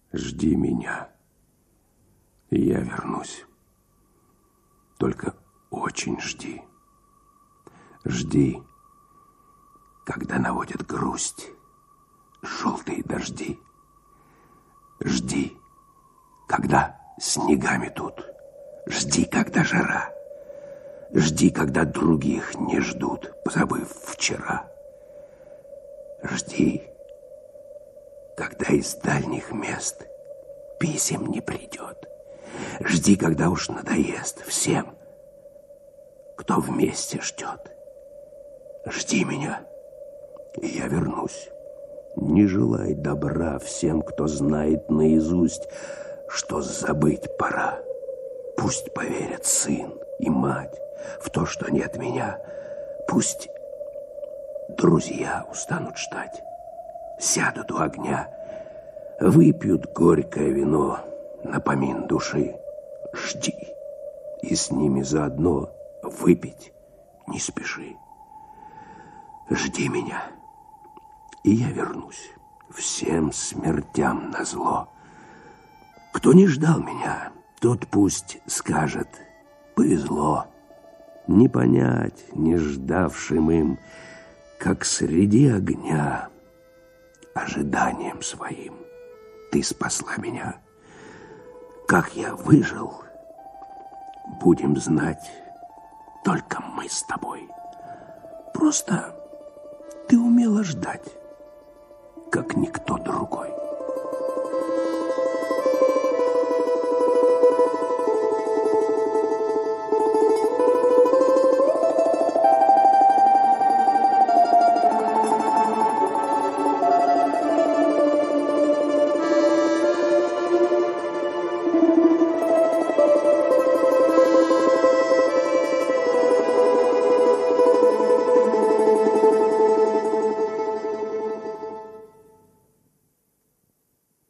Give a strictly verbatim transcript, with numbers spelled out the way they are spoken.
Жди меня, и я вернусь. Только очень жди. Жди, когда наводят грусть желтые дожди. Жди, когда снегами тут. Жди, когда жара. Жди, когда других не ждут, позабыв вчера. Жди, когда из дальних мест писем не придет. Жди, когда уж надоест всем, кто вместе ждет. Жди меня, и я вернусь. Не желай добра всем, кто знает наизусть, что забыть пора. Пусть поверят сын и мать в то, что нет меня. Пусть друзья устанут ждать, сядут у огня, выпьют горькое вино напомин души. Жди, и с ними заодно выпить не спеши. Жди меня, и я вернусь всем смертям назло. Кто не ждал меня, тот пусть скажет: повезло. Не понять не ждавшим им, как среди огня ожиданием своим ты спасла меня. Как я выжил, будем знать только мы с тобой. Просто ты умела ждать, как никто другой.